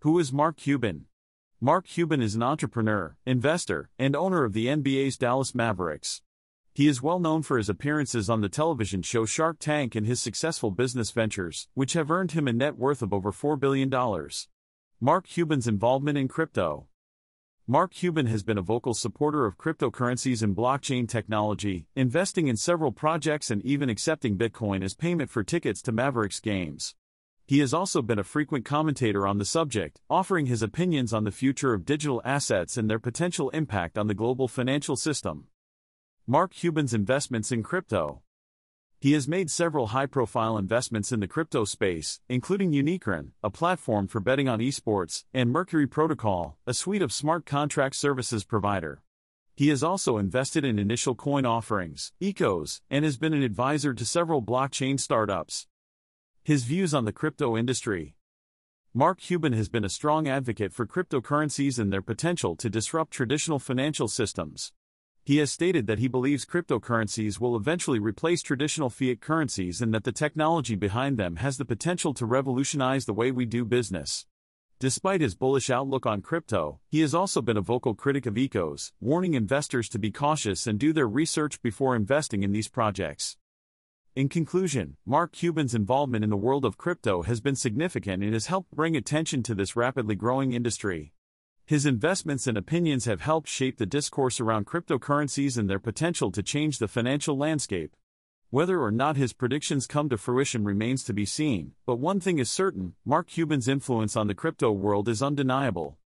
Who is Mark Cuban? Mark Cuban is an entrepreneur, investor, and owner of the NBA's Dallas Mavericks. He is well known for his appearances on the television show Shark Tank and his successful business ventures, which have earned him a net worth of over $4 billion. Mark Cuban's involvement in crypto. Mark Cuban has been a vocal supporter of cryptocurrencies and blockchain technology, investing in several projects and even accepting Bitcoin as payment for tickets to Mavericks games. He has also been a frequent commentator on the subject, offering his opinions on the future of digital assets and their potential impact on the global financial system. Mark Cuban's investments in crypto. He has made several high-profile investments in the crypto space, including Unicron, a platform for betting on esports, and Mercury Protocol, a suite of smart contract services provider. He has also invested in initial coin offerings, ECOs, and has been an advisor to several blockchain startups. His views on the crypto industry. Mark Cuban has been a strong advocate for cryptocurrencies and their potential to disrupt traditional financial systems. He has stated that he believes cryptocurrencies will eventually replace traditional fiat currencies and that the technology behind them has the potential to revolutionize the way we do business. Despite his bullish outlook on crypto, he has also been a vocal critic of ECOs, warning investors to be cautious and do their research before investing in these projects. In conclusion, Mark Cuban's involvement in the world of crypto has been significant and has helped bring attention to this rapidly growing industry. His investments and opinions have helped shape the discourse around cryptocurrencies and their potential to change the financial landscape. Whether or not his predictions come to fruition remains to be seen, but one thing is certain: Mark Cuban's influence on the crypto world is undeniable.